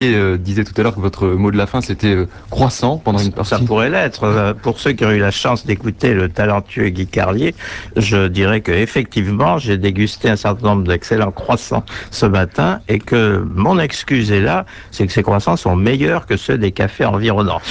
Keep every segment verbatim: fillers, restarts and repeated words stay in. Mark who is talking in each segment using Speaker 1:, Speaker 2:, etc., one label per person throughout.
Speaker 1: euh, disait tout à l'heure que votre mot de la fin c'était euh, croissant pendant une
Speaker 2: Ça
Speaker 1: partie.
Speaker 2: pourrait l'être. Euh, Pour ceux qui ont eu la chance d'écouter le talentueux Guy Carlier, je dirais que effectivement, j'ai dégusté un certain nombre d'excellents croissants ce matin et que mon excuse est là, c'est que ces croissants sont meilleurs que ceux des cafés environnants.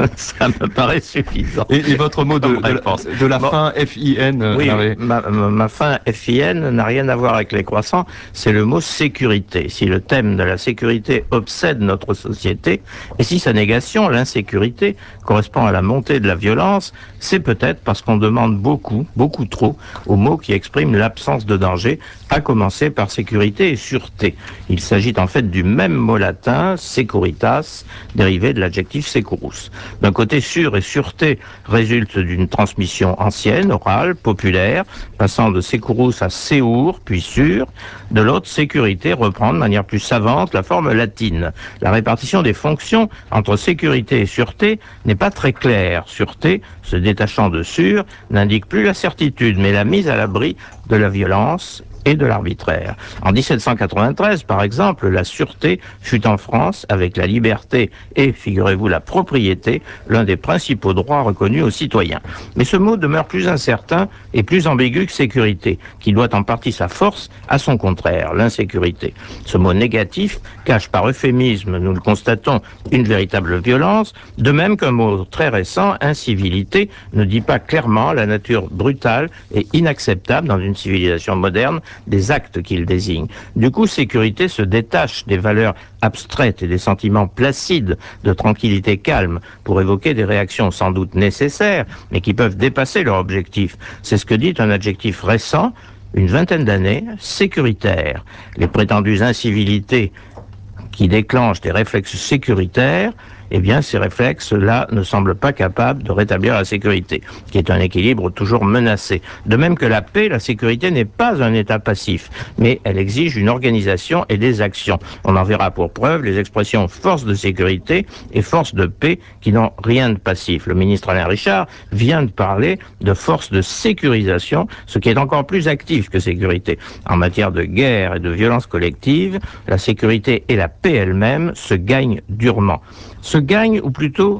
Speaker 2: Ça me paraît suffisant
Speaker 1: Et, et votre mot
Speaker 2: comme
Speaker 1: de, de,
Speaker 2: réponse.
Speaker 1: la, de la
Speaker 2: Bon,
Speaker 1: fin, F I N, euh,
Speaker 2: oui,
Speaker 1: Hervé.
Speaker 2: ma, ma, ma fin F I N n'a rien à voir avec les croissants, c'est le mot sécurité. Si le thème de la sécurité obsède notre société, et si sa négation, l'insécurité, correspond à la montée de la violence, c'est peut-être parce qu'on demande beaucoup, beaucoup trop, aux mots qui expriment l'absence de danger, à commencer par sécurité et sûreté. Il s'agit en fait du même mot latin, securitas, dérivé de l'adjectif securus. D'un côté, sûr et sûreté résulte d'une transmission ancienne, orale, populaire, passant de securus à seur, puis sûr. De l'autre, sécurité reprend de manière plus savante la forme latine. La répartition des fonctions entre sécurité et sûreté n'est pas très claire. Sûreté, se détachant de sûr, n'indique plus la certitude, mais la mise à l'abri de la violence et de l'arbitraire. En dix-sept cent quatre-vingt-treize, par exemple, la sûreté fut en France, avec la liberté et, figurez-vous, la propriété, l'un des principaux droits reconnus aux citoyens. Mais ce mot demeure plus incertain et plus ambigu que sécurité, qui doit en partie sa force à son contraire, l'insécurité. Ce mot négatif cache par euphémisme, nous le constatons, une véritable violence, de même qu'un mot très récent, incivilité, ne dit pas clairement la nature brutale et inacceptable dans une civilisation moderne des actes qu'il désigne. Du coup, sécurité se détache des valeurs abstraites et des sentiments placides de tranquillité calme pour évoquer des réactions sans doute nécessaires, mais qui peuvent dépasser leur objectif. C'est ce que dit un adjectif récent, une vingtaine d'années, sécuritaire. Les prétendues incivilités qui déclenchent des réflexes sécuritaires, eh bien, ces réflexes-là ne semblent pas capables de rétablir la sécurité, qui est un équilibre toujours menacé. De même que la paix, la sécurité n'est pas un état passif, mais elle exige une organisation et des actions. On en verra pour preuve les expressions force de sécurité et force de paix qui n'ont rien de passif. Le ministre Alain Richard vient de parler de force de sécurisation, ce qui est encore plus actif que sécurité. En matière de guerre et de violence collective, la sécurité et la paix elle-même se gagnent durement. Se gagnent, ou plutôt,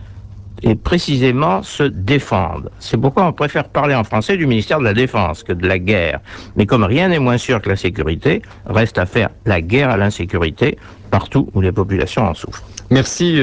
Speaker 2: et précisément, se défendent. C'est pourquoi on préfère parler en français du ministère de la Défense que de la guerre. Mais comme rien n'est moins sûr que la sécurité, reste à faire la guerre à l'insécurité partout où les populations en souffrent.
Speaker 1: Merci.